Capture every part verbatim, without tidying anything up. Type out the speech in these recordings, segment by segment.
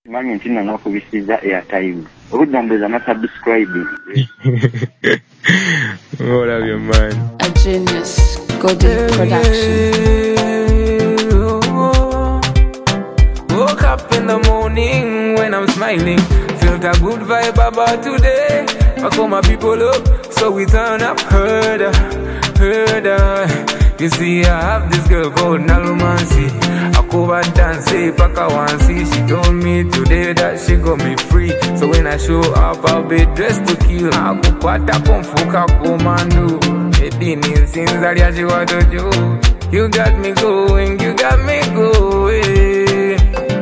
Manye ntina nakubisiza airtime. Obudambuza na subscribe. What have you, man? A genius. Golden production. Woke up in the morning when I'm smiling. Felt a good vibe about today. I call my people up, so we turn up. Heard her, heard her. You see, I have this girl called Nalumansi. I go and dance, say, Paka Wansi. She told me today that she got me free. So when I show up, I'll be dressed to kill. I go pata pomfuka komando. Edini since I she want to do. You got me going, you got me going.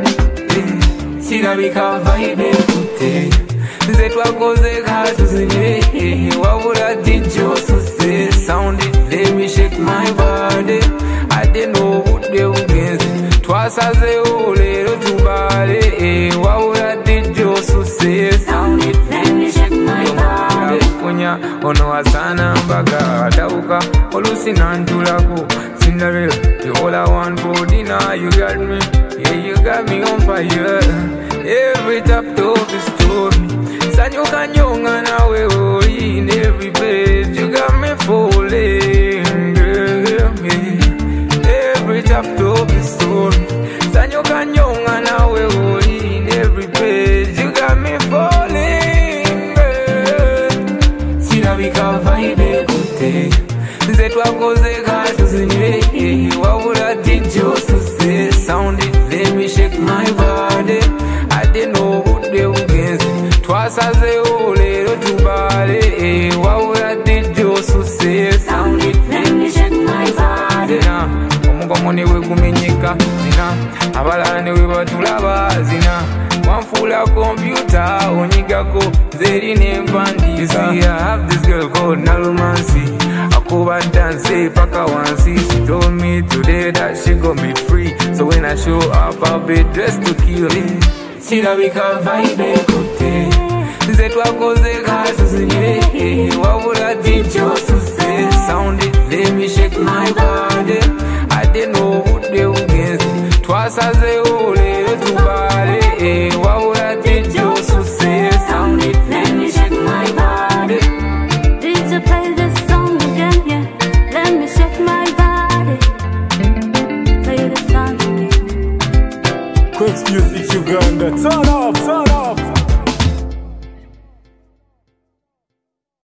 See that we can't vibe it. Zet wakoze katuzinye. What would I teach you to say? Sound it, let me shake my body. I didn't know what they would get. Twice as a whole little too body. What would I teach you to say? Sound it, let me shake my body. Kunya, ono asana baga dauka. Olusi nantulaku. Cinderella, you all I want for dinner. You got me, yeah, you got me on fire. Every top to the story. Sanyo kanyonga na we oi in every page. You got me falling, girl, yeah. Every chapter of the story. Sanyo kanyonga na we oi in every page. You got me falling, girl. Sina bika vibe kute. Zetu akoze katuzinye. What would I teach you to say? Sound it, let me shake my body. I didn't know what they would get. Twice as a whole little too body. What would I did you to say? Sound it, let me shake my body. Zina, omukomoni we kumenyeka. Zina, abalane we batulaba. Zina, wanfula computer. Onyigako, zeri nempandi. You see, I have this girl called Nalumansi. I go and dance, say, Paka Wansi. She told me today that she got me free. So when I show up, I'll be dressed to kill it. See that we can vibe kote. Zetu akoze katuzinye. What would I teach you to say? Sound it, let me shake my body. I didn't know what they would get. Twice as a